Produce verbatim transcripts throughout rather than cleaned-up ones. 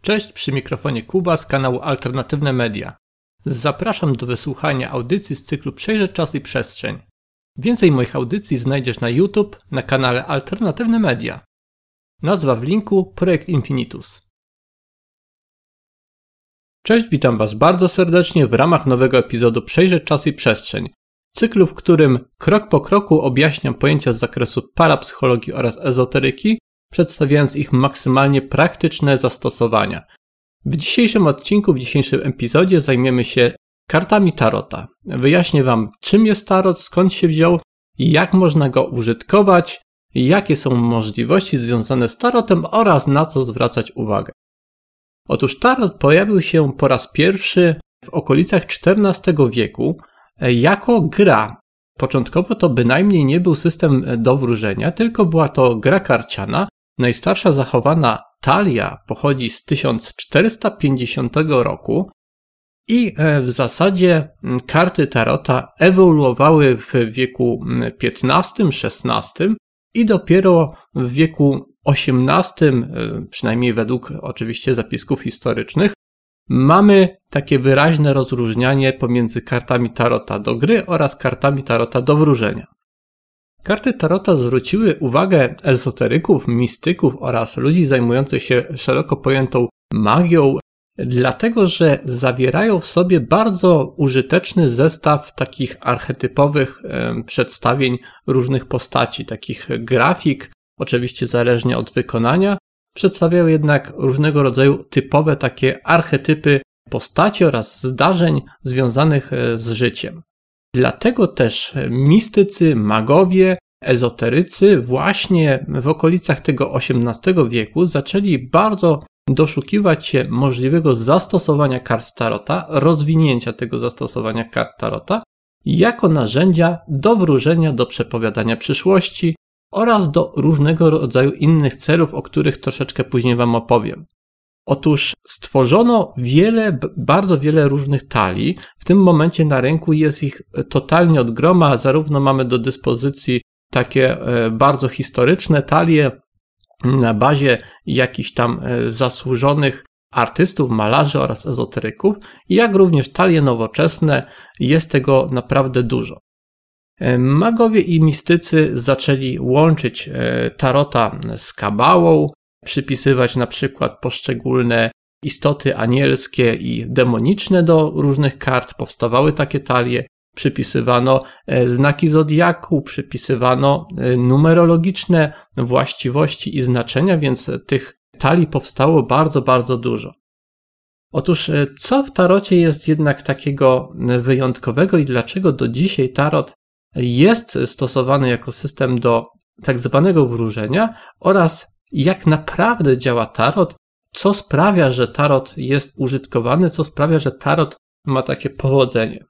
Cześć, przy mikrofonie Kuba z kanału Alternatywne Media. Zapraszam do wysłuchania audycji z cyklu Przejrzeć czas i przestrzeń. Więcej moich audycji znajdziesz na YouTube, na kanale Alternatywne Media. Nazwa w linku Projekt Infinitus. Cześć, witam Was bardzo serdecznie w ramach nowego epizodu Przejrzeć czas i przestrzeń. Cyklu, w którym krok po kroku objaśniam pojęcia z zakresu parapsychologii oraz ezoteryki, przedstawiając ich maksymalnie praktyczne zastosowania. W dzisiejszym odcinku, w dzisiejszym epizodzie zajmiemy się kartami tarota. Wyjaśnię Wam, czym jest tarot, skąd się wziął, jak można go użytkować, jakie są możliwości związane z tarotem oraz na co zwracać uwagę. Otóż tarot pojawił się po raz pierwszy w okolicach czternastego wieku jako gra. Początkowo to bynajmniej nie był system do wróżenia, tylko była to gra karciana. Najstarsza zachowana talia pochodzi z tysiąc czterysta pięćdziesiątego roku i w zasadzie karty tarota ewoluowały w wieku piętnastym szesnastym i dopiero w wieku osiemnastym, przynajmniej według oczywiście zapisków historycznych, mamy takie wyraźne rozróżnianie pomiędzy kartami tarota do gry oraz kartami tarota do wróżenia. Karty tarota zwróciły uwagę ezoteryków, mistyków oraz ludzi zajmujących się szeroko pojętą magią, dlatego że zawierają w sobie bardzo użyteczny zestaw takich archetypowych e, przedstawień różnych postaci, takich grafik, oczywiście zależnie od wykonania, przedstawiają jednak różnego rodzaju typowe takie archetypy postaci oraz zdarzeń związanych z życiem. Dlatego też mistycy, magowie, ezoterycy właśnie w okolicach tego osiemnastego wieku zaczęli bardzo doszukiwać się możliwego zastosowania kart tarota, rozwinięcia tego zastosowania kart tarota jako narzędzia do wróżenia, do przepowiadania przyszłości oraz do różnego rodzaju innych celów, o których troszeczkę później Wam opowiem. Otóż stworzono wiele, bardzo wiele różnych talii. W tym momencie na rynku jest ich totalnie od groma. Zarówno mamy do dyspozycji takie bardzo historyczne talie na bazie jakichś tam zasłużonych artystów, malarzy oraz ezoteryków, jak również talie nowoczesne. Jest tego naprawdę dużo. Magowie i mistycy zaczęli łączyć tarota z kabałą, przypisywać na przykład poszczególne istoty anielskie i demoniczne do różnych kart. Powstawały takie talie, przypisywano znaki zodiaku, przypisywano numerologiczne właściwości i znaczenia, więc tych talii powstało bardzo, bardzo dużo. Otóż co w tarocie jest jednak takiego wyjątkowego i dlaczego do dzisiaj tarot jest stosowany jako system do tak zwanego wróżenia oraz jak naprawdę działa tarot, co sprawia, że tarot jest użytkowany, co sprawia, że tarot ma takie powodzenie.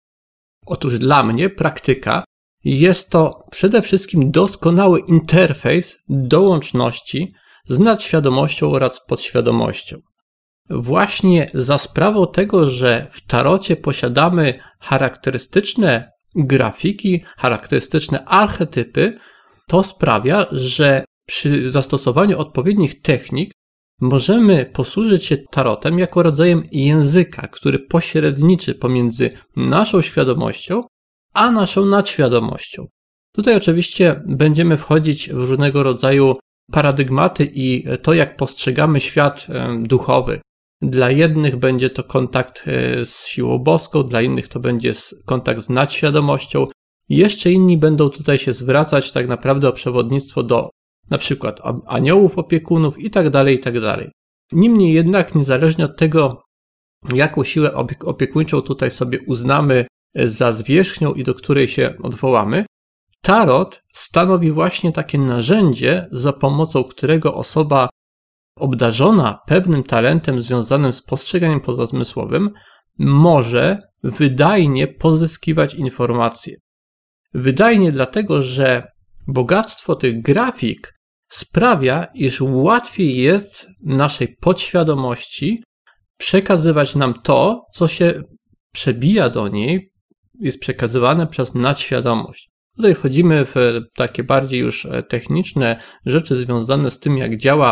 Otóż dla mnie praktyka jest to przede wszystkim doskonały interfejs do łączności z nadświadomością oraz podświadomością. Właśnie za sprawą tego, że w tarocie posiadamy charakterystyczne grafiki, charakterystyczne archetypy, to sprawia, że przy zastosowaniu odpowiednich technik możemy posłużyć się tarotem jako rodzajem języka, który pośredniczy pomiędzy naszą świadomością a naszą nadświadomością. Tutaj oczywiście będziemy wchodzić w różnego rodzaju paradygmaty i to, jak postrzegamy świat duchowy. Dla jednych będzie to kontakt z siłą boską, dla innych to będzie kontakt z nadświadomością. Jeszcze inni będą tutaj się zwracać tak naprawdę o przewodnictwo do na przykład aniołów, opiekunów i tak dalej, i tak dalej. Niemniej jednak, niezależnie od tego, jaką siłę opiekuńczą tutaj sobie uznamy za zwierzchnią i do której się odwołamy, tarot stanowi właśnie takie narzędzie, za pomocą którego osoba obdarzona pewnym talentem związanym z postrzeganiem pozazmysłowym może wydajnie pozyskiwać informacje. Wydajnie dlatego, że bogactwo tych grafik sprawia, iż łatwiej jest naszej podświadomości przekazywać nam to, co się przebija do niej, jest przekazywane przez nadświadomość. Tutaj wchodzimy w takie bardziej już techniczne rzeczy związane z tym, jak działa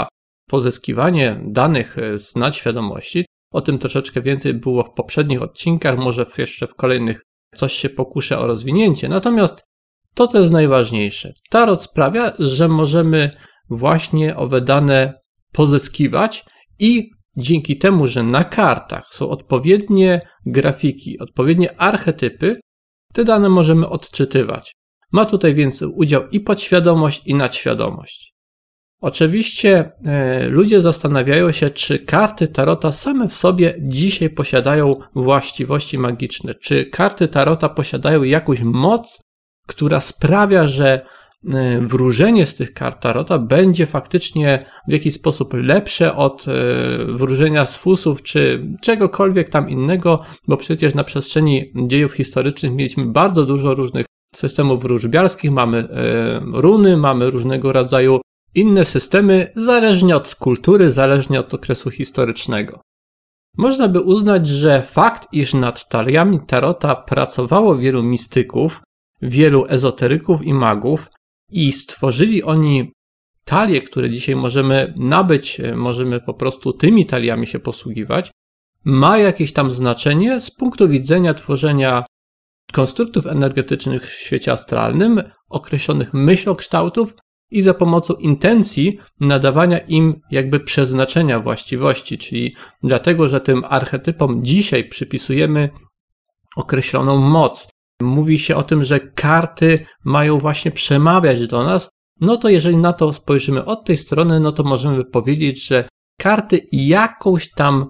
pozyskiwanie danych z nadświadomości. O tym troszeczkę więcej było w poprzednich odcinkach, może jeszcze w kolejnych coś się pokuszę o rozwinięcie. Natomiast to, co jest najważniejsze, tarot sprawia, że możemy właśnie owe dane pozyskiwać i dzięki temu, że na kartach są odpowiednie grafiki, odpowiednie archetypy, te dane możemy odczytywać. Ma tutaj więc udział i podświadomość, i nadświadomość. Oczywiście e, ludzie zastanawiają się, czy karty tarota same w sobie dzisiaj posiadają właściwości magiczne, czy karty tarota posiadają jakąś moc, która sprawia, że e, wróżenie z tych kart tarota będzie faktycznie w jakiś sposób lepsze od e, wróżenia z fusów, czy czegokolwiek tam innego, bo przecież na przestrzeni dziejów historycznych mieliśmy bardzo dużo różnych systemów wróżbiarskich, mamy e, runy, mamy różnego rodzaju inne systemy, zależnie od kultury, zależnie od okresu historycznego. Można by uznać, że fakt, iż nad taliami tarota pracowało wielu mistyków, wielu ezoteryków i magów i stworzyli oni talie, które dzisiaj możemy nabyć, możemy po prostu tymi taliami się posługiwać, ma jakieś tam znaczenie z punktu widzenia tworzenia konstruktów energetycznych w świecie astralnym, określonych myślokształtów i za pomocą intencji nadawania im jakby przeznaczenia właściwości, czyli dlatego, że tym archetypom dzisiaj przypisujemy określoną moc. Mówi się o tym, że karty mają właśnie przemawiać do nas, no to jeżeli na to spojrzymy od tej strony, no to możemy powiedzieć, że karty jakąś tam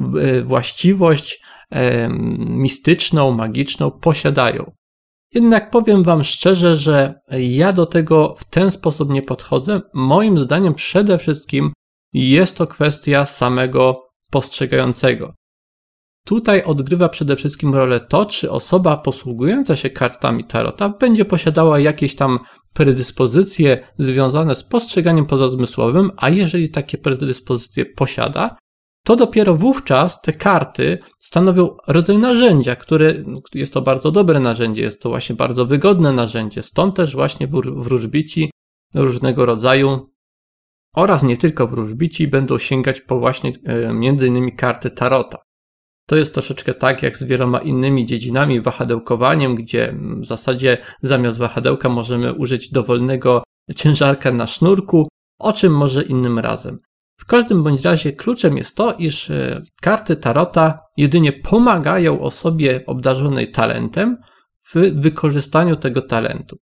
właściwość e, mistyczną, magiczną posiadają. Jednak powiem wam szczerze, że ja do tego w ten sposób nie podchodzę. Moim zdaniem przede wszystkim jest to kwestia samego postrzegającego. Tutaj odgrywa przede wszystkim rolę to, czy osoba posługująca się kartami tarota będzie posiadała jakieś tam predyspozycje związane z postrzeganiem pozazmysłowym, a jeżeli takie predyspozycje posiada, to dopiero wówczas te karty stanowią rodzaj narzędzia, które jest to bardzo dobre narzędzie, jest to właśnie bardzo wygodne narzędzie, stąd też właśnie wróżbici różnego rodzaju oraz nie tylko wróżbici będą sięgać po właśnie e, między innymi karty tarota. To jest troszeczkę tak jak z wieloma innymi dziedzinami, wahadełkowaniem, gdzie w zasadzie zamiast wahadełka możemy użyć dowolnego ciężarka na sznurku, o czym może innym razem. W każdym bądź razie kluczem jest to, iż karty tarota jedynie pomagają osobie obdarzonej talentem w wykorzystaniu tego talentu.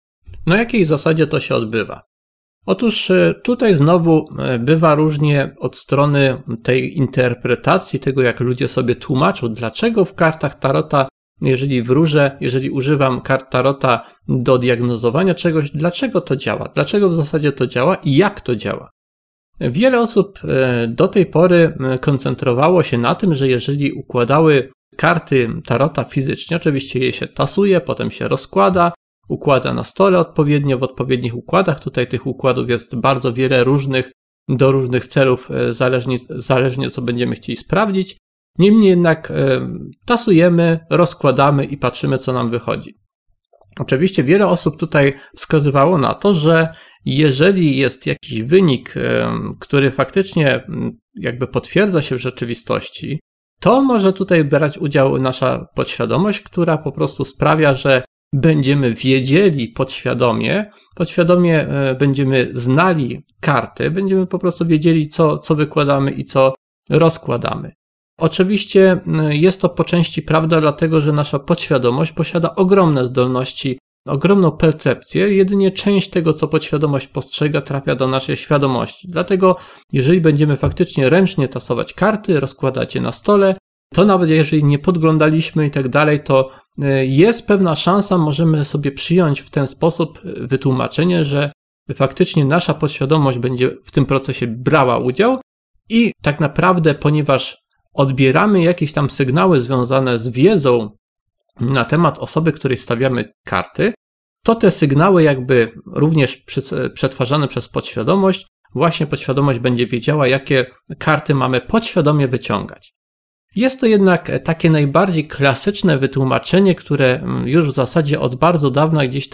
Na jakiej zasadzie to się odbywa? Otóż tutaj znowu bywa różnie od strony tej interpretacji, tego jak ludzie sobie tłumaczą, dlaczego w kartach tarota, jeżeli wróżę, jeżeli używam kart tarota do diagnozowania czegoś, dlaczego to działa, dlaczego w zasadzie to działa i jak to działa. Wiele osób do tej pory koncentrowało się na tym, że jeżeli układały karty tarota fizycznie, oczywiście je się tasuje, potem się rozkłada, układa na stole odpowiednio, w odpowiednich układach. Tutaj tych układów jest bardzo wiele różnych, do różnych celów, zależnie, zależnie co będziemy chcieli sprawdzić. Niemniej jednak tasujemy, rozkładamy i patrzymy, co nam wychodzi. Oczywiście wiele osób tutaj wskazywało na to, że jeżeli jest jakiś wynik, który faktycznie jakby potwierdza się w rzeczywistości, to może tutaj brać udział nasza podświadomość, która po prostu sprawia, że będziemy wiedzieli podświadomie, podświadomie będziemy znali karty, będziemy po prostu wiedzieli, co, co wykładamy i co rozkładamy. Oczywiście jest to po części prawda, dlatego że nasza podświadomość posiada ogromne zdolności, ogromną percepcję, jedynie część tego, co podświadomość postrzega, trafia do naszej świadomości. Dlatego jeżeli będziemy faktycznie ręcznie tasować karty, rozkładać je na stole, to nawet jeżeli nie podglądaliśmy i tak dalej, to jest pewna szansa, możemy sobie przyjąć w ten sposób wytłumaczenie, że faktycznie nasza podświadomość będzie w tym procesie brała udział i tak naprawdę, ponieważ odbieramy jakieś tam sygnały związane z wiedzą na temat osoby, której stawiamy karty, to te sygnały jakby również przetwarzane przez podświadomość, właśnie podświadomość będzie wiedziała, jakie karty mamy podświadomie wyciągać. Jest to jednak takie najbardziej klasyczne wytłumaczenie, które już w zasadzie od bardzo dawna gdzieś tam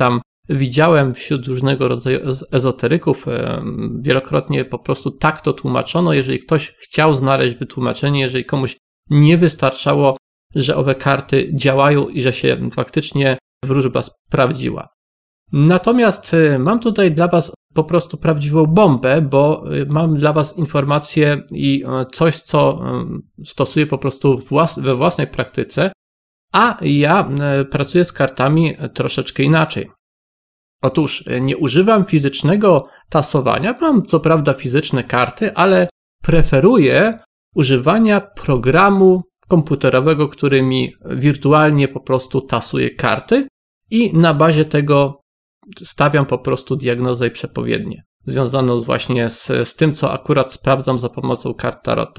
widziałem wśród różnego rodzaju ezoteryków, wielokrotnie po prostu tak to tłumaczono, jeżeli ktoś chciał znaleźć wytłumaczenie, jeżeli komuś nie wystarczało, że owe karty działają i że się faktycznie wróżba sprawdziła. Natomiast mam tutaj dla Was po prostu prawdziwą bombę, bo mam dla Was informację i coś, co stosuję po prostu we własnej praktyce, a ja pracuję z kartami troszeczkę inaczej. Otóż nie używam fizycznego tasowania, mam co prawda fizyczne karty, ale preferuję używania programu komputerowego, który mi wirtualnie po prostu tasuje karty i na bazie tego stawiam po prostu diagnozę i przepowiednię, związaną właśnie z, z tym, co akurat sprawdzam za pomocą kart Tarota.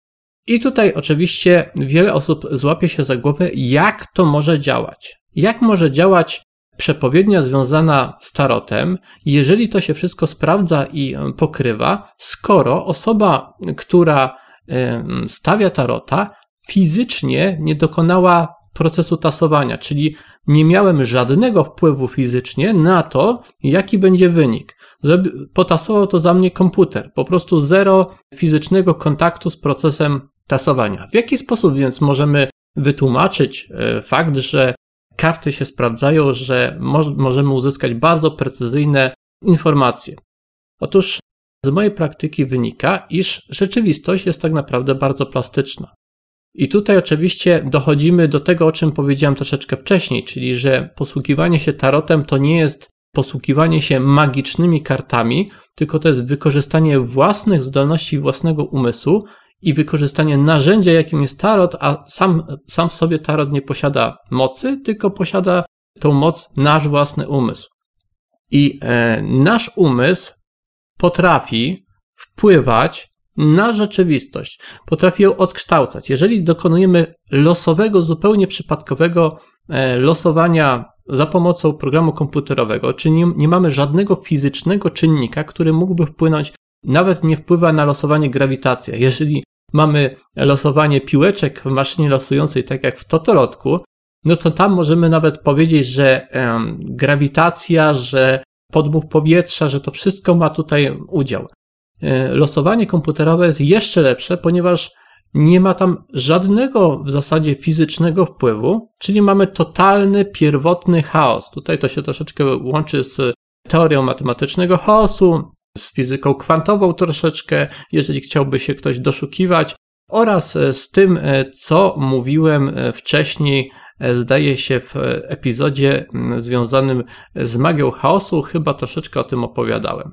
I tutaj oczywiście wiele osób złapie się za głowę, jak to może działać. Jak może działać przepowiednia związana z tarotem, jeżeli to się wszystko sprawdza i pokrywa, skoro osoba, która stawia tarota, fizycznie nie dokonała procesu tasowania, czyli nie miałem żadnego wpływu fizycznie na to, jaki będzie wynik. Potasował to za mnie komputer, po prostu zero fizycznego kontaktu z procesem tasowania. W jaki sposób więc możemy wytłumaczyć fakt, że karty się sprawdzają, że mo- możemy uzyskać bardzo precyzyjne informacje? Otóż z mojej praktyki wynika, iż rzeczywistość jest tak naprawdę bardzo plastyczna. I tutaj oczywiście dochodzimy do tego, o czym powiedziałem troszeczkę wcześniej, czyli że posługiwanie się tarotem to nie jest posługiwanie się magicznymi kartami, tylko to jest wykorzystanie własnych zdolności, własnego umysłu i wykorzystanie narzędzia, jakim jest tarot, a sam, sam w sobie tarot nie posiada mocy, tylko posiada tą moc nasz własny umysł. I e, nasz umysł potrafi wpływać na rzeczywistość, potrafi ją odkształcać. Jeżeli dokonujemy losowego, zupełnie przypadkowego e, losowania za pomocą programu komputerowego, czyli nie, nie mamy żadnego fizycznego czynnika, który mógłby wpłynąć, nawet nie wpływa na losowanie grawitacja. Jeżeli mamy losowanie piłeczek w maszynie losującej, tak jak w totolotku, no to tam możemy nawet powiedzieć, że e, grawitacja, że podmuch powietrza, że to wszystko ma tutaj udział. E, losowanie komputerowe jest jeszcze lepsze, ponieważ nie ma tam żadnego w zasadzie fizycznego wpływu, czyli mamy totalny, pierwotny chaos. Tutaj to się troszeczkę łączy z teorią matematycznego chaosu, z fizyką kwantową troszeczkę, jeżeli chciałby się ktoś doszukiwać, oraz z tym, co mówiłem wcześniej, zdaje się w epizodzie związanym z magią chaosu, chyba troszeczkę o tym opowiadałem.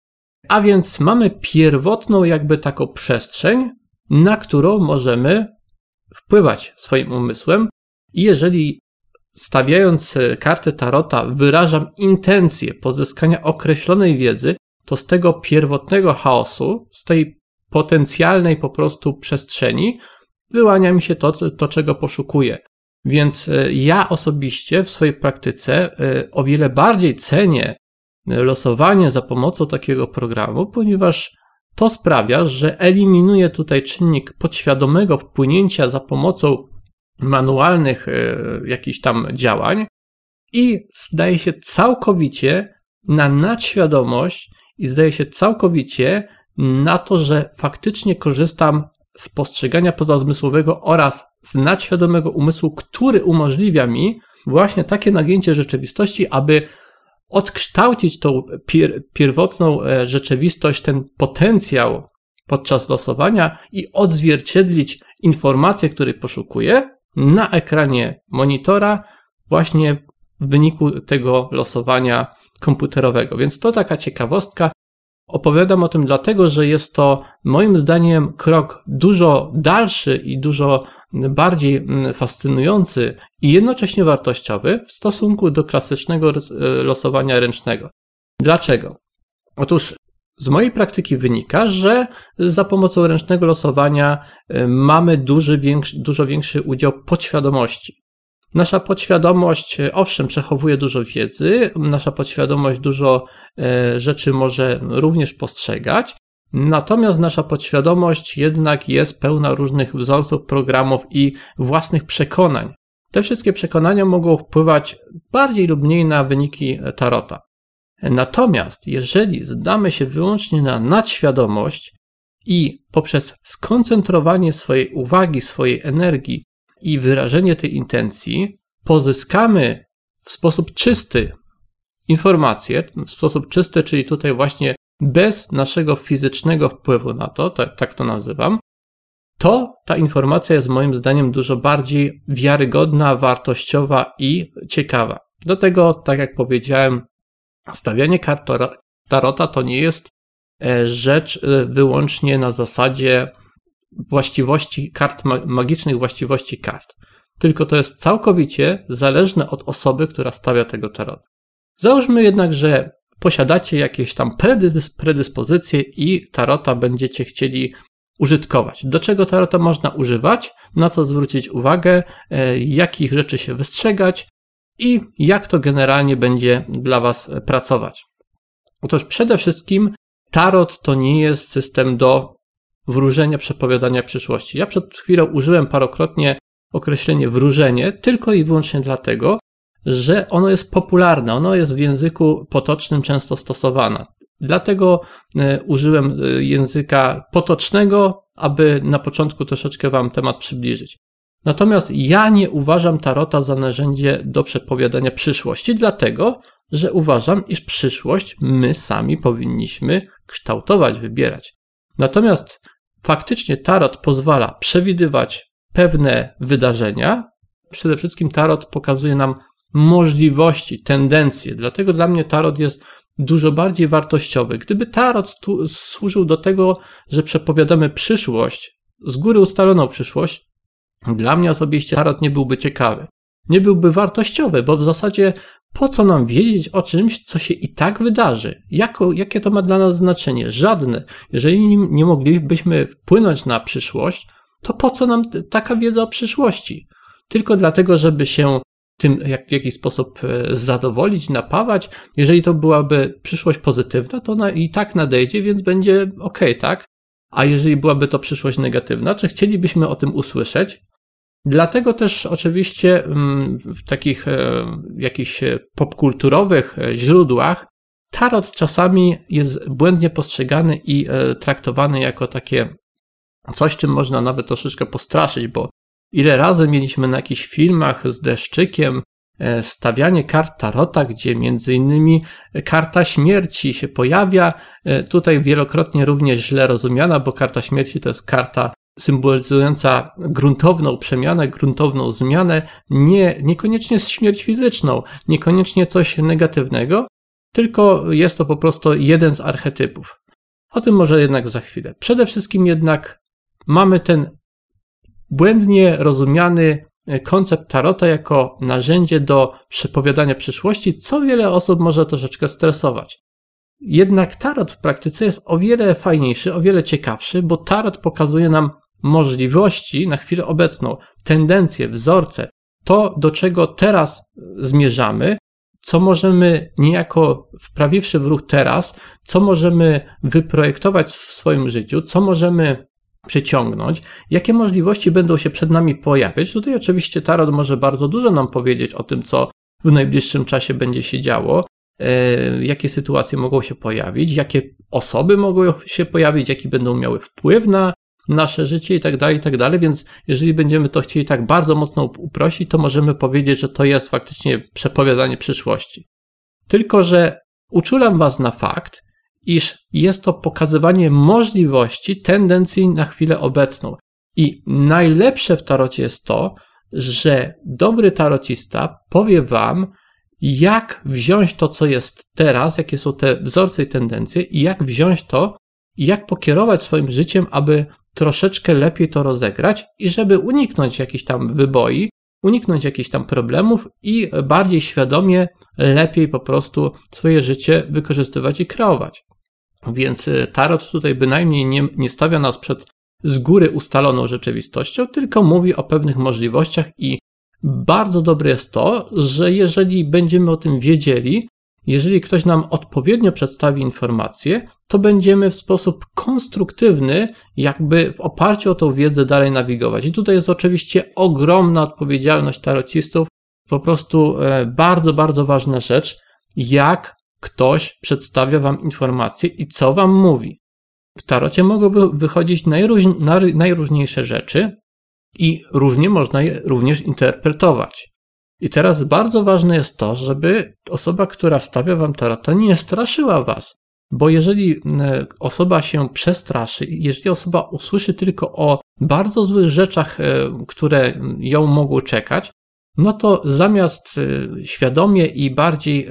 A więc mamy pierwotną jakby taką przestrzeń, na którą możemy wpływać swoim umysłem i jeżeli stawiając kartę tarota wyrażam intencję pozyskania określonej wiedzy, to z tego pierwotnego chaosu, z tej potencjalnej po prostu przestrzeni wyłania mi się to, to czego poszukuję. Więc ja osobiście w swojej praktyce o wiele bardziej cenię losowanie za pomocą takiego programu, ponieważ to sprawia, że eliminuje tutaj czynnik podświadomego wpłynięcia za pomocą manualnych jakichś tam działań i zdaje się całkowicie na nadświadomość i zdaje się całkowicie na to, że faktycznie korzystam z postrzegania pozazmysłowego oraz z nadświadomego umysłu, który umożliwia mi właśnie takie nagięcie rzeczywistości, aby odkształcić tą pier- pierwotną rzeczywistość, ten potencjał podczas losowania i odzwierciedlić informacje, które poszukuję na ekranie monitora właśnie w wyniku tego losowania komputerowego. Więc to taka ciekawostka. Opowiadam o tym dlatego, że jest to moim zdaniem krok dużo dalszy i dużo bardziej fascynujący i jednocześnie wartościowy w stosunku do klasycznego losowania ręcznego. Dlaczego? Otóż z mojej praktyki wynika, że za pomocą ręcznego losowania mamy duży, większy, dużo większy udział podświadomości. Nasza podświadomość, owszem, przechowuje dużo wiedzy, nasza podświadomość dużo e, rzeczy może również postrzegać, natomiast nasza podświadomość jednak jest pełna różnych wzorców, programów i własnych przekonań. Te wszystkie przekonania mogą wpływać bardziej lub mniej na wyniki tarota. Natomiast jeżeli zdamy się wyłącznie na nadświadomość i poprzez skoncentrowanie swojej uwagi, swojej energii i wyrażenie tej intencji pozyskamy w sposób czysty informacje, w sposób czysty, czyli tutaj właśnie bez naszego fizycznego wpływu na to, tak, tak to nazywam, to ta informacja jest moim zdaniem dużo bardziej wiarygodna, wartościowa i ciekawa. Dlatego, tak jak powiedziałem, stawianie kart tarota to nie jest rzecz wyłącznie na zasadzie właściwości kart, magicznych właściwości kart. Tylko to jest całkowicie zależne od osoby, która stawia tego tarota. Załóżmy jednak, że posiadacie jakieś tam predys- predyspozycje i tarota będziecie chcieli użytkować. Do czego tarota można używać, na co zwrócić uwagę, jakich rzeczy się wystrzegać i jak to generalnie będzie dla Was pracować. Otóż przede wszystkim tarot to nie jest system do wróżenia, przepowiadania przyszłości. Ja przed chwilą użyłem parokrotnie określenie wróżenie tylko i wyłącznie dlatego, że ono jest popularne, ono jest w języku potocznym często stosowane. Dlatego y, użyłem języka potocznego, aby na początku troszeczkę Wam temat przybliżyć. Natomiast ja nie uważam tarota za narzędzie do przepowiadania przyszłości, dlatego, że uważam, iż przyszłość my sami powinniśmy kształtować, wybierać. Natomiast faktycznie tarot pozwala przewidywać pewne wydarzenia. Przede wszystkim tarot pokazuje nam możliwości, tendencje. Dlatego dla mnie tarot jest dużo bardziej wartościowy. Gdyby tarot stu- służył do tego, że przepowiadamy przyszłość, z góry ustaloną przyszłość, dla mnie osobiście tarot nie byłby ciekawy. Nie byłby wartościowy, bo w zasadzie po co nam wiedzieć o czymś, co się i tak wydarzy? Jako, jakie to ma dla nas znaczenie? Żadne. Jeżeli nie moglibyśmy wpłynąć na przyszłość, to po co nam taka wiedza o przyszłości? Tylko dlatego, żeby się tym jak, w jakiś sposób zadowolić, napawać. Jeżeli to byłaby przyszłość pozytywna, to ona i tak nadejdzie, więc będzie ok, tak? A jeżeli byłaby to przyszłość negatywna, czy chcielibyśmy o tym usłyszeć? Dlatego też oczywiście w takich jakichś popkulturowych źródłach tarot czasami jest błędnie postrzegany i traktowany jako takie coś, czym można nawet troszeczkę postraszyć, bo ile razy mieliśmy na jakichś filmach z deszczykiem stawianie kart tarota, gdzie między innymi karta śmierci się pojawia, tutaj wielokrotnie również źle rozumiana, bo karta śmierci to jest karta symbolizująca gruntowną przemianę, gruntowną zmianę, nie, niekoniecznie śmierć fizyczną, niekoniecznie coś negatywnego, tylko jest to po prostu jeden z archetypów. O tym może jednak za chwilę. Przede wszystkim jednak mamy ten błędnie rozumiany koncept tarota jako narzędzie do przepowiadania przyszłości, co wiele osób może troszeczkę stresować. Jednak tarot w praktyce jest o wiele fajniejszy, o wiele ciekawszy, bo tarot pokazuje nam możliwości na chwilę obecną, tendencje, wzorce, to do czego teraz zmierzamy, co możemy niejako wprawiwszy w ruch teraz, co możemy wyprojektować w swoim życiu, co możemy przyciągnąć, jakie możliwości będą się przed nami pojawiać. Tutaj oczywiście tarot może bardzo dużo nam powiedzieć o tym, co w najbliższym czasie będzie się działo, e, jakie sytuacje mogą się pojawić, jakie osoby mogą się pojawić, jaki będą miały wpływ na nasze życie i tak dalej, i tak dalej, więc jeżeli będziemy to chcieli tak bardzo mocno uprościć, to możemy powiedzieć, że to jest faktycznie przepowiadanie przyszłości. Tylko że uczulam Was na fakt, iż jest to pokazywanie możliwości, tendencji na chwilę obecną. I najlepsze w tarocie jest to, że dobry tarocista powie Wam, jak wziąć to, co jest teraz, jakie są te wzorce i tendencje i jak wziąć to i jak pokierować swoim życiem, aby troszeczkę lepiej to rozegrać i żeby uniknąć jakichś tam wyboi, uniknąć jakichś tam problemów i bardziej świadomie, lepiej po prostu swoje życie wykorzystywać i kreować. Więc tarot tutaj bynajmniej nie, nie stawia nas przed z góry ustaloną rzeczywistością, tylko mówi o pewnych możliwościach i bardzo dobre jest to, że jeżeli będziemy o tym wiedzieli, jeżeli ktoś nam odpowiednio przedstawi informację, to będziemy w sposób konstruktywny jakby w oparciu o tą wiedzę dalej nawigować. I tutaj jest oczywiście ogromna odpowiedzialność tarocistów, po prostu bardzo, bardzo ważna rzecz, jak ktoś przedstawia wam informację i co wam mówi. W tarocie mogą wychodzić najróż, najróżniejsze rzeczy i różnie można je również interpretować. I teraz bardzo ważne jest to, żeby osoba, która stawia wam tarota, nie straszyła was. Bo jeżeli osoba się przestraszy, jeżeli osoba usłyszy tylko o bardzo złych rzeczach, które ją mogą czekać, no to zamiast świadomie i bardziej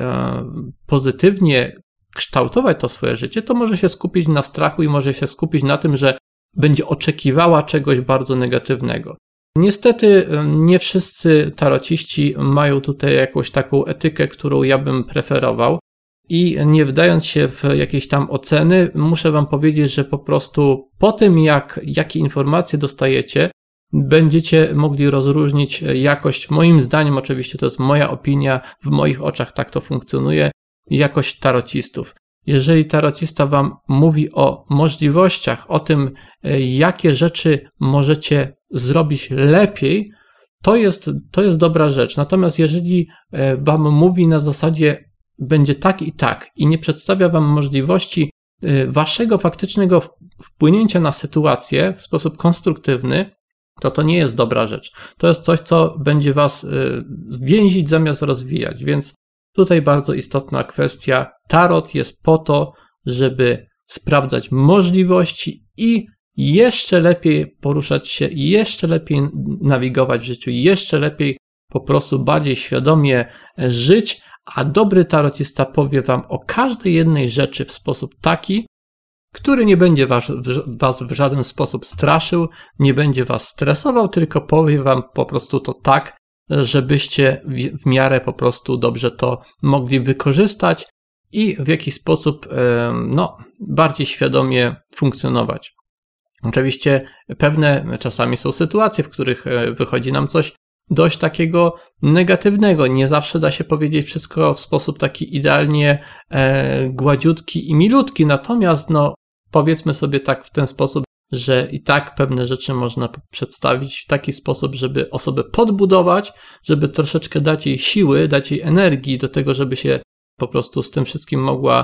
pozytywnie kształtować to swoje życie, to może się skupić na strachu i może się skupić na tym, że będzie oczekiwała czegoś bardzo negatywnego. Niestety nie wszyscy tarociści mają tutaj jakąś taką etykę, którą ja bym preferował i nie wdając się w jakieś tam oceny, muszę wam powiedzieć, że po prostu po tym, jak, jakie informacje dostajecie, będziecie mogli rozróżnić jakość, moim zdaniem oczywiście to jest moja opinia, w moich oczach tak to funkcjonuje, jakość tarocistów. Jeżeli tarocista wam mówi o możliwościach, o tym, jakie rzeczy możecie zrobić lepiej, to jest, to jest dobra rzecz. Natomiast jeżeli wam mówi na zasadzie będzie tak i tak i nie przedstawia wam możliwości waszego faktycznego wpłynięcia na sytuację w sposób konstruktywny, to to nie jest dobra rzecz. To jest coś, co będzie was więzić zamiast rozwijać, więc tutaj bardzo istotna kwestia. Tarot jest po to, żeby sprawdzać możliwości i jeszcze lepiej poruszać się, jeszcze lepiej nawigować w życiu, jeszcze lepiej po prostu bardziej świadomie żyć, a dobry tarotista powie wam o każdej jednej rzeczy w sposób taki, który nie będzie was, was w żaden sposób straszył, nie będzie was stresował, tylko powie wam po prostu to tak, żebyście w miarę po prostu dobrze to mogli wykorzystać i w jakiś sposób no, bardziej świadomie funkcjonować. Oczywiście pewne czasami są sytuacje, w których wychodzi nam coś dość takiego negatywnego. Nie zawsze da się powiedzieć wszystko w sposób taki idealnie gładziutki i milutki, natomiast no, powiedzmy sobie tak w ten sposób, że i tak pewne rzeczy można przedstawić w taki sposób, żeby osobę podbudować, żeby troszeczkę dać jej siły, dać jej energii do tego, żeby się po prostu z tym wszystkim mogła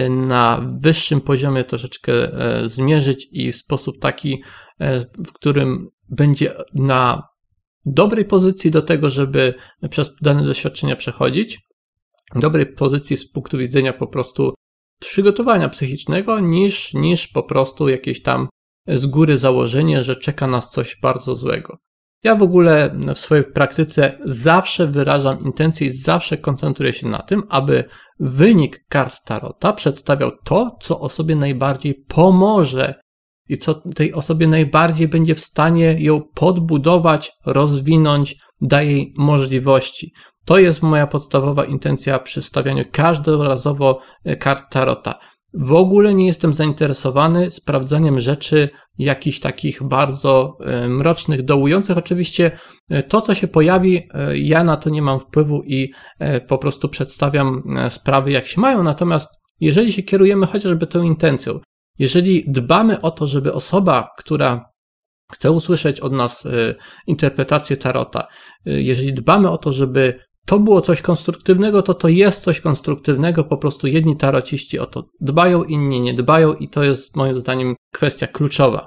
na wyższym poziomie troszeczkę zmierzyć i w sposób taki, w którym będzie na dobrej pozycji do tego, żeby przez dane doświadczenia przechodzić, dobrej pozycji z punktu widzenia po prostu przygotowania psychicznego, niż, niż po prostu jakieś tam z góry założenie, że czeka nas coś bardzo złego. Ja w ogóle w swojej praktyce zawsze wyrażam intencję i zawsze koncentruję się na tym, aby wynik kart tarota przedstawiał to, co osobie najbardziej pomoże i co tej osobie najbardziej będzie w stanie ją podbudować, rozwinąć, daje jej możliwości. To jest moja podstawowa intencja przy stawianiu każdorazowo kart tarota. W ogóle nie jestem zainteresowany sprawdzaniem rzeczy jakichś takich bardzo mrocznych, dołujących. Oczywiście to, co się pojawi, ja na to nie mam wpływu i po prostu przedstawiam sprawy, jak się mają. Natomiast jeżeli się kierujemy chociażby tą intencją, jeżeli dbamy o to, żeby osoba, która chce usłyszeć od nas interpretację tarota, jeżeli dbamy o to, żeby to było coś konstruktywnego, to to jest coś konstruktywnego, po prostu jedni tarociści o to dbają, inni nie dbają i to jest moim zdaniem kwestia kluczowa.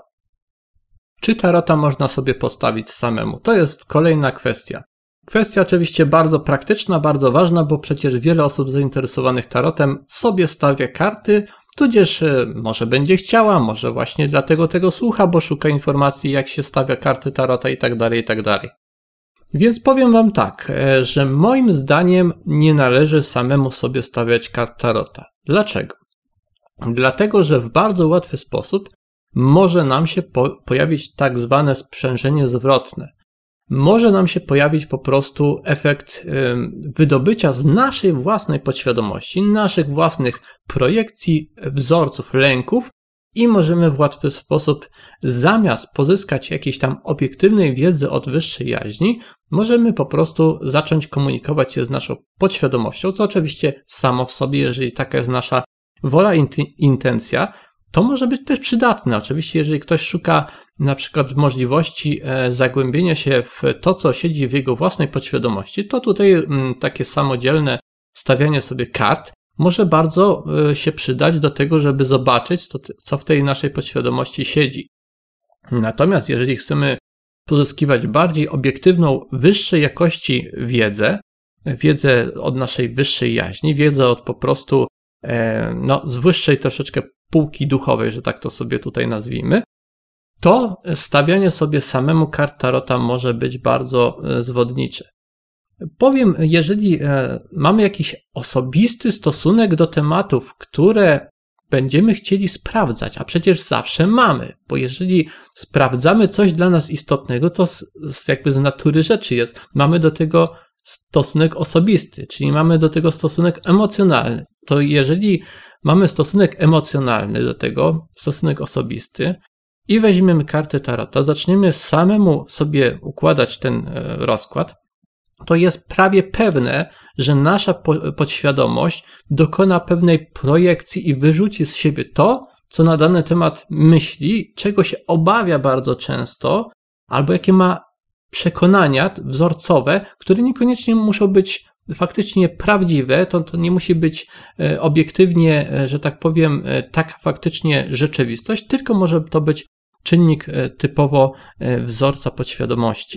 Czy tarota można sobie postawić samemu? To jest kolejna kwestia. Kwestia oczywiście bardzo praktyczna, bardzo ważna, bo przecież wiele osób zainteresowanych tarotem sobie stawia karty, tudzież może będzie chciała, może właśnie dlatego tego słucha, bo szuka informacji, jak się stawia karty tarota i tak dalej, i tak dalej. Więc powiem wam tak, że moim zdaniem nie należy samemu sobie stawiać kart tarota. Dlaczego? Dlatego, że w bardzo łatwy sposób może nam się po- pojawić tak zwane sprzężenie zwrotne. Może nam się pojawić po prostu efekt y, wydobycia z naszej własnej podświadomości, naszych własnych projekcji, wzorców, lęków i możemy w łatwy sposób, zamiast pozyskać jakiejś tam obiektywnej wiedzy od wyższej jaźni, możemy po prostu zacząć komunikować się z naszą podświadomością, co oczywiście samo w sobie, jeżeli taka jest nasza wola, intencja, to może być też przydatne. Oczywiście, jeżeli ktoś szuka na przykład możliwości zagłębienia się w to, co siedzi w jego własnej podświadomości, to tutaj takie samodzielne stawianie sobie kart może bardzo się przydać do tego, żeby zobaczyć, co w tej naszej podświadomości siedzi. Natomiast jeżeli chcemy pozyskiwać bardziej obiektywną, wyższej jakości wiedzę, wiedzę od naszej wyższej jaźni, wiedzę od po prostu no, z wyższej troszeczkę półki duchowej, że tak to sobie tutaj nazwijmy, to stawianie sobie samemu kart tarota może być bardzo zwodnicze. Powiem, jeżeli mamy jakiś osobisty stosunek do tematów, które będziemy chcieli sprawdzać, a przecież zawsze mamy, bo jeżeli sprawdzamy coś dla nas istotnego, to z, z jakby z natury rzeczy jest, mamy do tego stosunek osobisty, czyli mamy do tego stosunek emocjonalny. To jeżeli mamy stosunek emocjonalny do tego, stosunek osobisty i weźmiemy kartę tarota, zaczniemy samemu sobie układać ten rozkład, to jest prawie pewne, że nasza podświadomość dokona pewnej projekcji i wyrzuci z siebie to, co na dany temat myśli, czego się obawia bardzo często, albo jakie ma przekonania wzorcowe, które niekoniecznie muszą być faktycznie prawdziwe, to, to nie musi być obiektywnie, że tak powiem, tak faktycznie rzeczywistość, tylko może to być czynnik typowo wzorca podświadomości.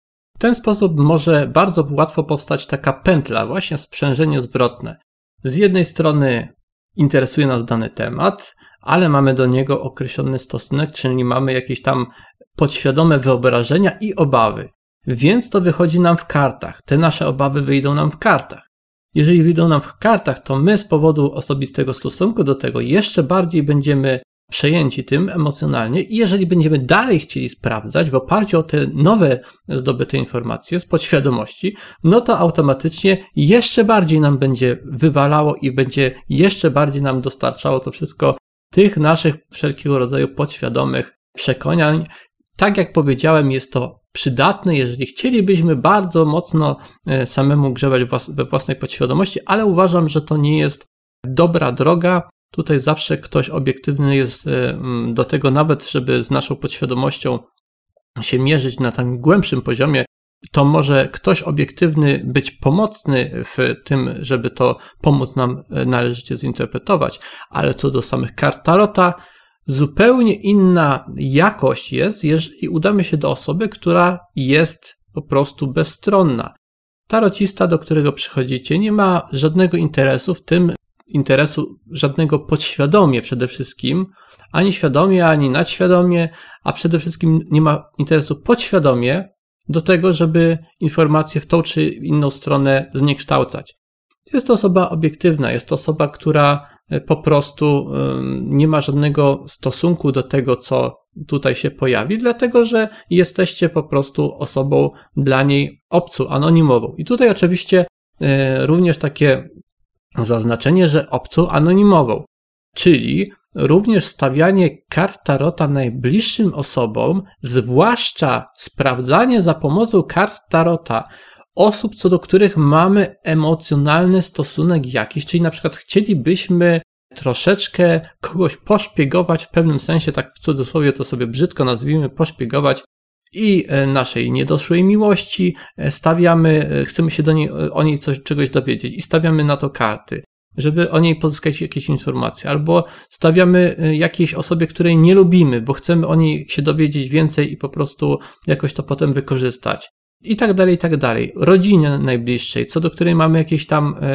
W ten sposób może bardzo łatwo powstać taka pętla, właśnie sprzężenie zwrotne. Z jednej strony interesuje nas dany temat, ale mamy do niego określony stosunek, czyli mamy jakieś tam podświadome wyobrażenia i obawy. Więc to wychodzi nam w kartach. Te nasze obawy wyjdą nam w kartach. Jeżeli wyjdą nam w kartach, to my z powodu osobistego stosunku do tego jeszcze bardziej będziemy przejęci tym emocjonalnie i jeżeli będziemy dalej chcieli sprawdzać w oparciu o te nowe zdobyte informacje z podświadomości, no to automatycznie jeszcze bardziej nam będzie wywalało i będzie jeszcze bardziej nam dostarczało to wszystko tych naszych wszelkiego rodzaju podświadomych przekonań. Tak jak powiedziałem, jest to przydatne, jeżeli chcielibyśmy bardzo mocno samemu grzebać we własnej podświadomości, ale uważam, że to nie jest dobra droga. Tutaj zawsze ktoś obiektywny jest do tego nawet, żeby z naszą podświadomością się mierzyć na tym głębszym poziomie, to może ktoś obiektywny być pomocny w tym, żeby to pomóc nam należycie zinterpretować, ale co do samych kart tarota, zupełnie inna jakość jest, jeżeli udamy się do osoby, która jest po prostu bezstronna. Tarocista, do którego przychodzicie, nie ma żadnego interesu w tym, interesu żadnego podświadomie przede wszystkim, ani świadomie, ani nadświadomie, a przede wszystkim nie ma interesu podświadomie do tego, żeby informacje w tą czy inną stronę zniekształcać. Jest to osoba obiektywna, jest to osoba, która po prostu nie ma żadnego stosunku do tego, co tutaj się pojawi, dlatego że jesteście po prostu osobą dla niej obcą, anonimową. I tutaj oczywiście również takie zaznaczenie, że obcą anonimową, czyli również stawianie kart tarota najbliższym osobom, zwłaszcza sprawdzanie za pomocą kart tarota osób, co do których mamy emocjonalny stosunek jakiś, czyli na przykład chcielibyśmy troszeczkę kogoś poszpiegować w pewnym sensie, tak w cudzysłowie to sobie brzydko nazwijmy, poszpiegować i naszej niedoszłej miłości, stawiamy, chcemy się do niej, o niej coś, czegoś dowiedzieć i stawiamy na to karty, żeby o niej pozyskać jakieś informacje, albo stawiamy jakiejś osobie, której nie lubimy, bo chcemy o niej się dowiedzieć więcej i po prostu jakoś to potem wykorzystać. I tak dalej, i tak dalej. Rodzinie najbliższej, co do której mamy jakieś tam e,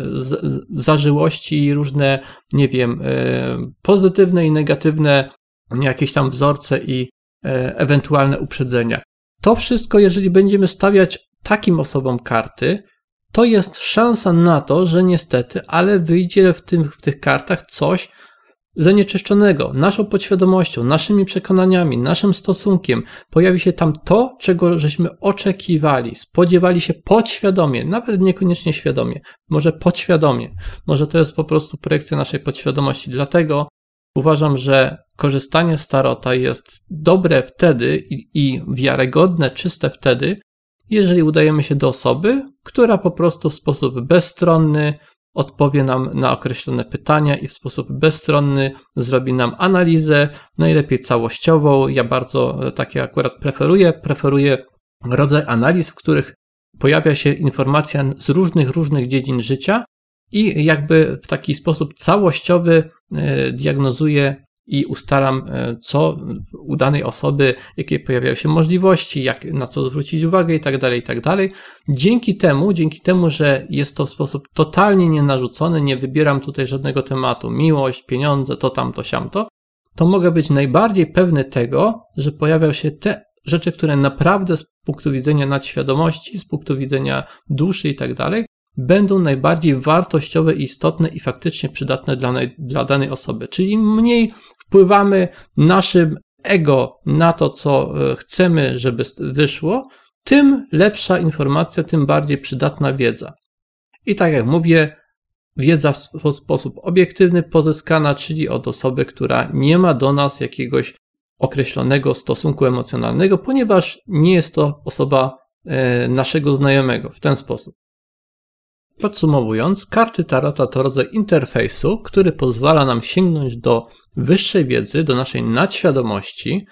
z, zażyłości i różne, nie wiem, e, pozytywne i negatywne jakieś tam wzorce i e, ewentualne uprzedzenia. To wszystko, jeżeli będziemy stawiać takim osobom karty, to jest szansa na to, że niestety, ale wyjdzie w, tym, w tych kartach coś zanieczyszczonego, naszą podświadomością, naszymi przekonaniami, naszym stosunkiem. Pojawi się tam to, czego żeśmy oczekiwali, spodziewali się podświadomie, nawet niekoniecznie świadomie, może podświadomie. Może to jest po prostu projekcja naszej podświadomości. Dlatego uważam, że korzystanie z tarota jest dobre wtedy i, i wiarygodne, czyste wtedy, jeżeli udajemy się do osoby, która po prostu w sposób bezstronny odpowie nam na określone pytania i w sposób bezstronny zrobi nam analizę, najlepiej całościową. Ja bardzo takie akurat preferuję. Preferuję rodzaj analiz, w których pojawia się informacja z różnych, różnych dziedzin życia i jakby w taki sposób całościowy diagnozuję i ustalam, co u danej osoby, jakie pojawiają się możliwości, jak, na co zwrócić uwagę i tak dalej, i tak dalej. Dzięki temu, dzięki temu, że jest to w sposób totalnie nienarzucony, nie wybieram tutaj żadnego tematu, miłość, pieniądze, to tamto, siamto, to mogę być najbardziej pewny tego, że pojawiają się te rzeczy, które naprawdę z punktu widzenia nadświadomości, z punktu widzenia duszy i tak dalej, będą najbardziej wartościowe, istotne i faktycznie przydatne dla, dla danej osoby. Czyli im mniej wpływamy naszym ego na to, co chcemy, żeby wyszło, tym lepsza informacja, tym bardziej przydatna wiedza. I tak jak mówię, wiedza w sposób obiektywny pozyskana, czyli od osoby, która nie ma do nas jakiegoś określonego stosunku emocjonalnego, ponieważ nie jest to osoba e, naszego znajomego w ten sposób. Podsumowując, karty Tarota to rodzaj interfejsu, który pozwala nam sięgnąć do wyższej wiedzy, do naszej nadświadomości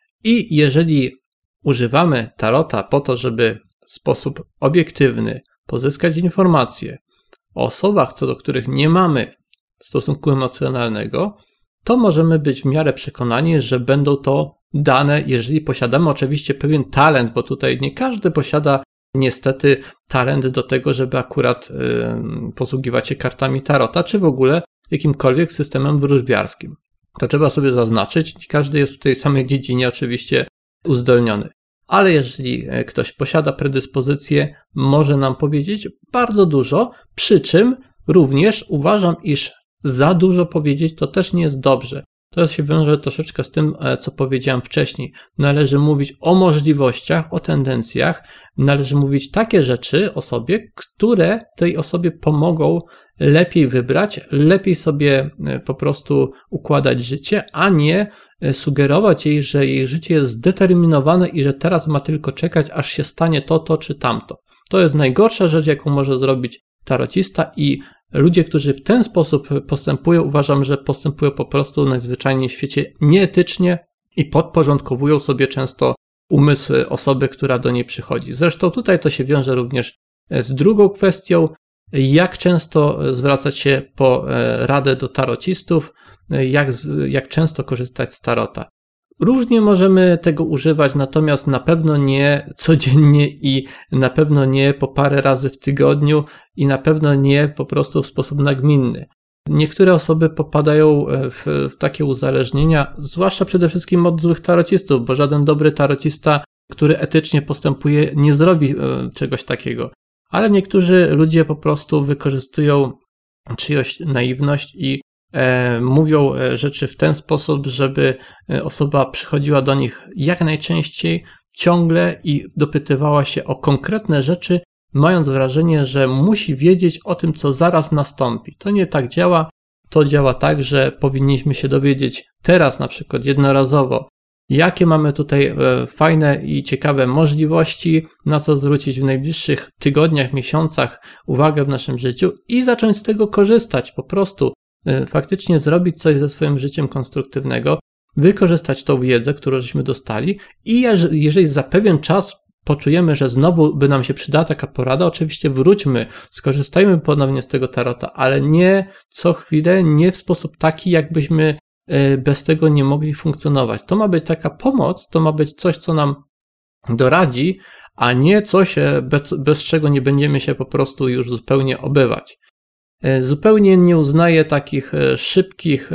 i jeżeli używamy Tarota po to, żeby w sposób obiektywny pozyskać informacje o osobach, co do których nie mamy stosunku emocjonalnego, to możemy być w miarę przekonani, że będą to dane, jeżeli posiadamy oczywiście pewien talent, bo tutaj nie każdy posiada niestety talent do tego, żeby akurat yy, posługiwać się kartami Tarota, czy w ogóle jakimkolwiek systemem wróżbiarskim. To trzeba sobie zaznaczyć, każdy jest w tej samej dziedzinie oczywiście uzdolniony. Ale jeżeli ktoś posiada predyspozycję, może nam powiedzieć bardzo dużo, przy czym również uważam, iż za dużo powiedzieć to też nie jest dobrze. To się wiąże troszeczkę z tym, co powiedziałem wcześniej. Należy mówić o możliwościach, o tendencjach, należy mówić takie rzeczy o sobie, które tej osobie pomogą lepiej wybrać, lepiej sobie po prostu układać życie, a nie sugerować jej, że jej życie jest zdeterminowane i że teraz ma tylko czekać, aż się stanie to, to czy tamto. To jest najgorsza rzecz, jaką może zrobić tarocista i ludzie, którzy w ten sposób postępują, uważam, że postępują po prostu najzwyczajniej w świecie nieetycznie i podporządkowują sobie często umysł osoby, która do niej przychodzi. Zresztą tutaj to się wiąże również z drugą kwestią, jak często zwracać się po radę do tarocistów, jak, jak często korzystać z tarota. Różnie możemy tego używać, natomiast na pewno nie codziennie i na pewno nie po parę razy w tygodniu i na pewno nie po prostu w sposób nagminny. Niektóre osoby popadają w, w takie uzależnienia, zwłaszcza przede wszystkim od złych tarocistów, bo żaden dobry tarocista, który etycznie postępuje, nie zrobi czegoś takiego. Ale niektórzy ludzie po prostu wykorzystują czyjąś naiwność i e, mówią rzeczy w ten sposób, żeby osoba przychodziła do nich jak najczęściej, ciągle i dopytywała się o konkretne rzeczy, mając wrażenie, że musi wiedzieć o tym, co zaraz nastąpi. To nie tak działa. To działa tak, że powinniśmy się dowiedzieć teraz, na przykład jednorazowo, jakie mamy tutaj fajne i ciekawe możliwości, na co zwrócić w najbliższych tygodniach, miesiącach uwagę w naszym życiu i zacząć z tego korzystać. Po prostu faktycznie zrobić coś ze swoim życiem konstruktywnego, wykorzystać tą wiedzę, którą żeśmy dostali i jeżeli za pewien czas poczujemy, że znowu by nam się przydała taka porada, oczywiście wróćmy, skorzystajmy ponownie z tego tarota, ale nie co chwilę, nie w sposób taki, jakbyśmy bez tego nie mogli funkcjonować. To ma być taka pomoc, to ma być coś, co nam doradzi, a nie coś, bez, bez czego nie będziemy się po prostu już zupełnie obywać. Zupełnie nie uznaję takich szybkich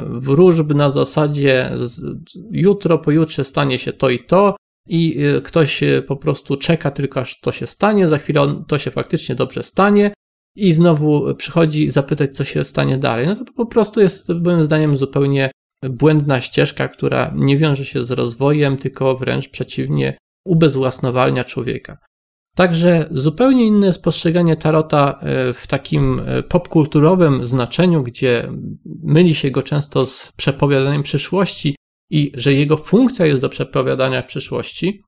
wróżb na zasadzie jutro, pojutrze stanie się to i to i ktoś po prostu czeka tylko aż to się stanie, za chwilę to się faktycznie dobrze stanie i znowu przychodzi zapytać, co się stanie dalej. No to po prostu jest moim zdaniem zupełnie błędna ścieżka, która nie wiąże się z rozwojem, tylko wręcz przeciwnie, ubezwłasnowalnia człowieka. Także zupełnie inne jest postrzeganie tarota w takim popkulturowym znaczeniu, gdzie myli się go często z przepowiadaniem przyszłości i że jego funkcja jest do przepowiadania przyszłości,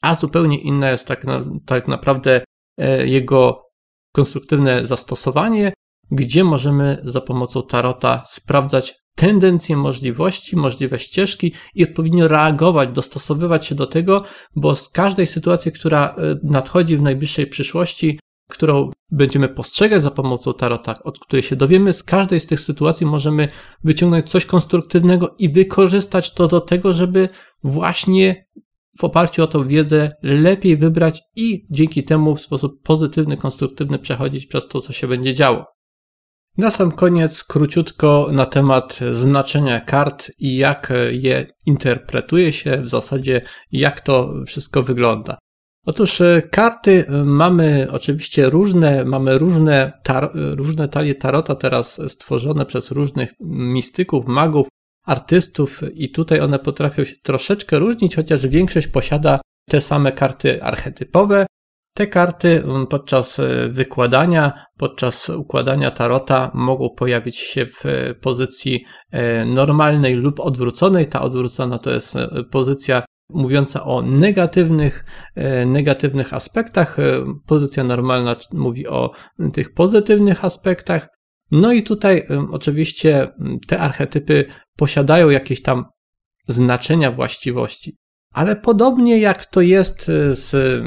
a zupełnie inne jest tak, na, tak naprawdę jego konstruktywne zastosowanie, gdzie możemy za pomocą tarota sprawdzać tendencje, możliwości, możliwe ścieżki i odpowiednio reagować, dostosowywać się do tego, bo z każdej sytuacji, która nadchodzi w najbliższej przyszłości, którą będziemy postrzegać za pomocą tarota, od której się dowiemy, z każdej z tych sytuacji możemy wyciągnąć coś konstruktywnego i wykorzystać to do tego, żeby właśnie w oparciu o tą wiedzę lepiej wybrać i dzięki temu w sposób pozytywny, konstruktywny przechodzić przez to, co się będzie działo. Na sam koniec króciutko na temat znaczenia kart i jak je interpretuje się, w zasadzie jak to wszystko wygląda. Otóż karty mamy oczywiście różne, mamy różne, tar, różne talie tarota teraz stworzone przez różnych mistyków, magów, artystów i tutaj one potrafią się troszeczkę różnić, chociaż większość posiada te same karty archetypowe. Te karty podczas wykładania, podczas układania tarota mogą pojawić się w pozycji normalnej lub odwróconej. Ta odwrócona to jest pozycja mówiąca o negatywnych, negatywnych aspektach. Pozycja normalna mówi o tych pozytywnych aspektach. No i tutaj oczywiście te archetypy posiadają jakieś tam znaczenia, właściwości. Ale podobnie jak to jest z,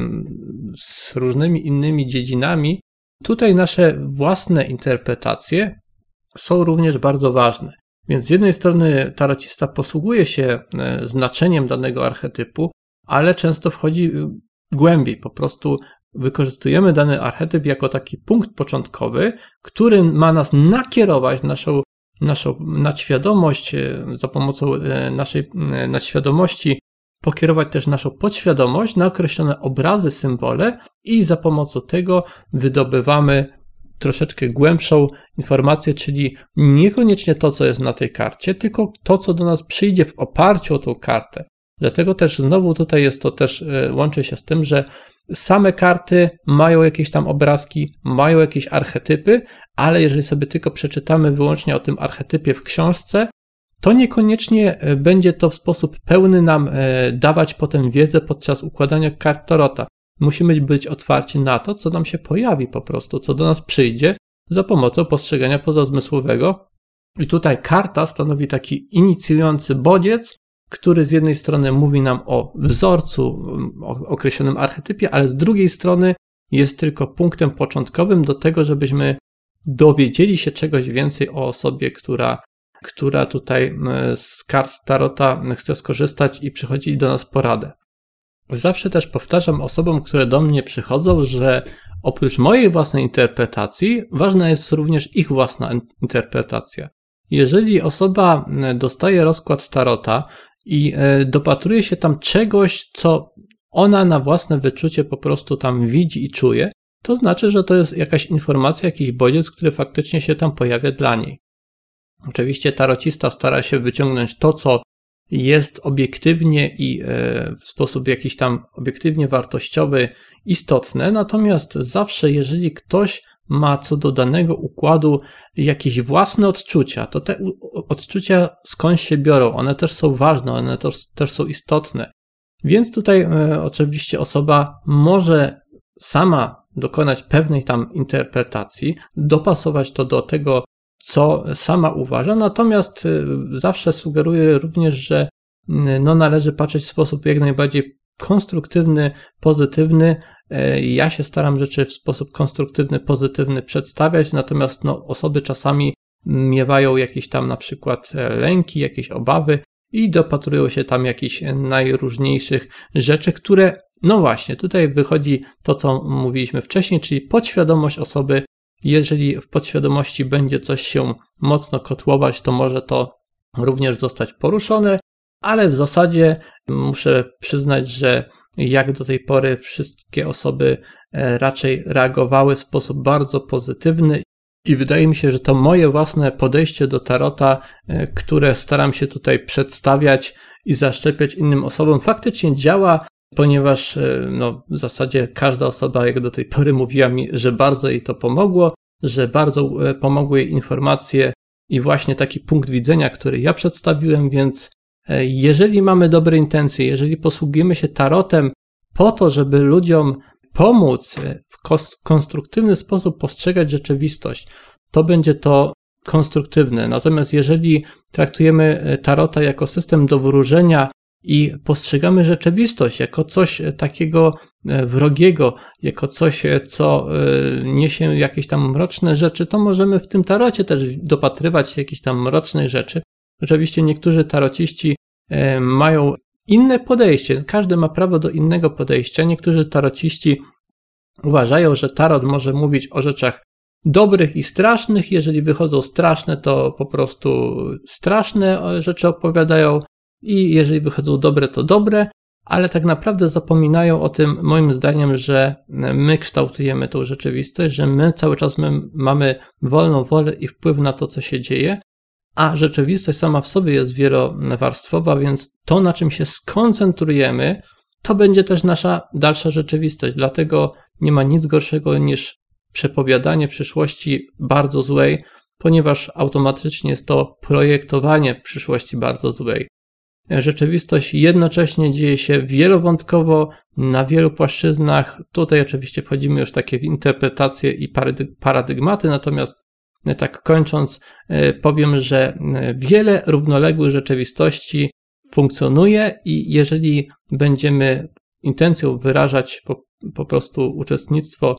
z różnymi innymi dziedzinami, tutaj nasze własne interpretacje są również bardzo ważne. Więc z jednej strony tarocista posługuje się znaczeniem danego archetypu, ale często wchodzi głębiej. Po prostu wykorzystujemy dany archetyp jako taki punkt początkowy, który ma nas nakierować naszą, naszą nadświadomość, za pomocą naszej nadświadomości pokierować też naszą podświadomość na określone obrazy, symbole i za pomocą tego wydobywamy troszeczkę głębszą informację, czyli niekoniecznie to, co jest na tej karcie, tylko to, co do nas przyjdzie w oparciu o tą kartę. Dlatego też znowu tutaj jest to też, łączy się z tym, że same karty mają jakieś tam obrazki, mają jakieś archetypy, ale jeżeli sobie tylko przeczytamy wyłącznie o tym archetypie w książce, to niekoniecznie będzie to w sposób pełny nam dawać potem wiedzę podczas układania kart tarota. Musimy być otwarci na to, co nam się pojawi po prostu, co do nas przyjdzie za pomocą postrzegania pozazmysłowego. I tutaj karta stanowi taki inicjujący bodziec, który z jednej strony mówi nam o wzorcu, o określonym archetypie, ale z drugiej strony jest tylko punktem początkowym do tego, żebyśmy dowiedzieli się czegoś więcej o osobie, która która tutaj z kart tarota chce skorzystać i przychodzi do nas poradę. Zawsze też powtarzam osobom, które do mnie przychodzą, że oprócz mojej własnej interpretacji, ważna jest również ich własna interpretacja. Jeżeli osoba dostaje rozkład tarota i dopatruje się tam czegoś, co ona na własne wyczucie po prostu tam widzi i czuje, to znaczy, że to jest jakaś informacja, jakiś bodziec, który faktycznie się tam pojawia dla niej. Oczywiście tarocista stara się wyciągnąć to, co jest obiektywnie i w sposób jakiś tam obiektywnie wartościowy istotne, natomiast zawsze jeżeli ktoś ma co do danego układu jakieś własne odczucia, to te odczucia skąd się biorą, one też są ważne, one też, też są istotne. Więc tutaj oczywiście osoba może sama dokonać pewnej tam interpretacji, dopasować to do tego, co sama uważa, natomiast zawsze sugeruję również, że no, należy patrzeć w sposób jak najbardziej konstruktywny, pozytywny. Ja się staram rzeczy w sposób konstruktywny, pozytywny przedstawiać, natomiast no, osoby czasami miewają jakieś tam na przykład lęki, jakieś obawy i dopatrują się tam jakichś najróżniejszych rzeczy, które, no właśnie, tutaj wychodzi to, co mówiliśmy wcześniej, czyli podświadomość osoby. Jeżeli w podświadomości będzie coś się mocno kotłować, to może to również zostać poruszone, ale w zasadzie muszę przyznać, że jak do tej pory wszystkie osoby raczej reagowały w sposób bardzo pozytywny i wydaje mi się, że to moje własne podejście do tarota, które staram się tutaj przedstawiać i zaszczepiać innym osobom, faktycznie działa, ponieważ no, w zasadzie każda osoba jak do tej pory mówiła mi, że bardzo jej to pomogło, że bardzo pomogły jej informacje i właśnie taki punkt widzenia, który ja przedstawiłem, więc jeżeli mamy dobre intencje, jeżeli posługujemy się tarotem po to, żeby ludziom pomóc w konstruktywny sposób postrzegać rzeczywistość, to będzie to konstruktywne. Natomiast jeżeli traktujemy tarota jako system do wróżenia i postrzegamy rzeczywistość jako coś takiego wrogiego, jako coś, co niesie jakieś tam mroczne rzeczy, to możemy w tym tarocie też dopatrywać się jakichś tam mrocznych rzeczy. Oczywiście niektórzy tarociści mają inne podejście. Każdy ma prawo do innego podejścia. Niektórzy tarociści uważają, że tarot może mówić o rzeczach dobrych i strasznych. Jeżeli wychodzą straszne, to po prostu straszne rzeczy opowiadają i jeżeli wychodzą dobre, to dobre, ale tak naprawdę zapominają o tym, moim zdaniem, że my kształtujemy tą rzeczywistość, że my cały czas my mamy wolną wolę i wpływ na to, co się dzieje, a rzeczywistość sama w sobie jest wielowarstwowa, więc to, na czym się skoncentrujemy, to będzie też nasza dalsza rzeczywistość. Dlatego nie ma nic gorszego niż przepowiadanie przyszłości bardzo złej, ponieważ automatycznie jest to projektowanie przyszłości bardzo złej. Rzeczywistość jednocześnie dzieje się wielowątkowo, na wielu płaszczyznach. Tutaj oczywiście wchodzimy już w takie interpretacje i paradygmaty, natomiast tak kończąc, powiem, że wiele równoległych rzeczywistości funkcjonuje i jeżeli będziemy intencją wyrażać po, po prostu uczestnictwo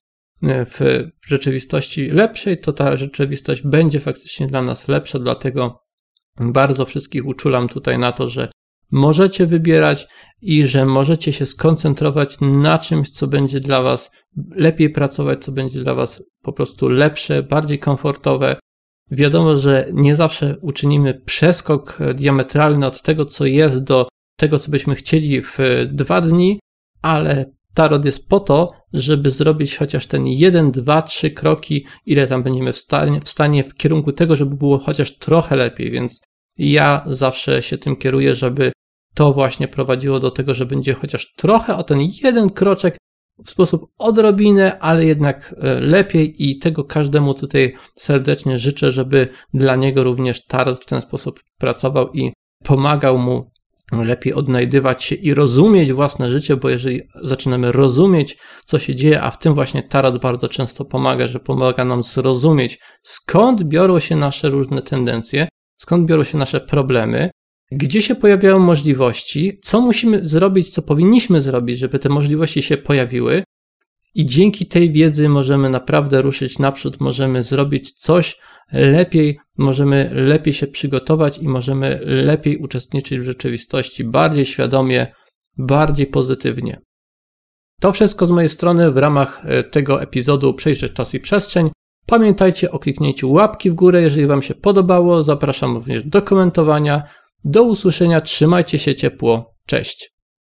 w rzeczywistości lepszej, to ta rzeczywistość będzie faktycznie dla nas lepsza, dlatego bardzo wszystkich uczulam tutaj na to, że możecie wybierać i że możecie się skoncentrować na czymś, co będzie dla Was lepiej pracować, co będzie dla Was po prostu lepsze, bardziej komfortowe. Wiadomo, że nie zawsze uczynimy przeskok diametralny od tego, co jest, do tego, co byśmy chcieli w dwa dni, ale tarot jest po to, żeby zrobić chociaż ten jeden, dwa, trzy kroki, ile tam będziemy w stanie, w stanie w kierunku tego, żeby było chociaż trochę lepiej, więc ja zawsze się tym kieruję, żeby to właśnie prowadziło do tego, że będzie chociaż trochę o ten jeden kroczek w sposób odrobinę, ale jednak lepiej i tego każdemu tutaj serdecznie życzę, żeby dla niego również tarot w ten sposób pracował i pomagał mu lepiej odnajdywać się i rozumieć własne życie, bo jeżeli zaczynamy rozumieć, co się dzieje, a w tym właśnie tarot bardzo często pomaga, że pomaga nam zrozumieć, skąd biorą się nasze różne tendencje, skąd biorą się nasze problemy, gdzie się pojawiają możliwości, co musimy zrobić, co powinniśmy zrobić, żeby te możliwości się pojawiły i dzięki tej wiedzy możemy naprawdę ruszyć naprzód, możemy zrobić coś lepiej, możemy lepiej się przygotować i możemy lepiej uczestniczyć w rzeczywistości, bardziej świadomie, bardziej pozytywnie. To wszystko z mojej strony w ramach tego epizodu Przejrzeć Czas i Przestrzeń. Pamiętajcie o kliknięciu łapki w górę, jeżeli Wam się podobało. Zapraszam również do komentowania. Do usłyszenia, trzymajcie się ciepło, cześć.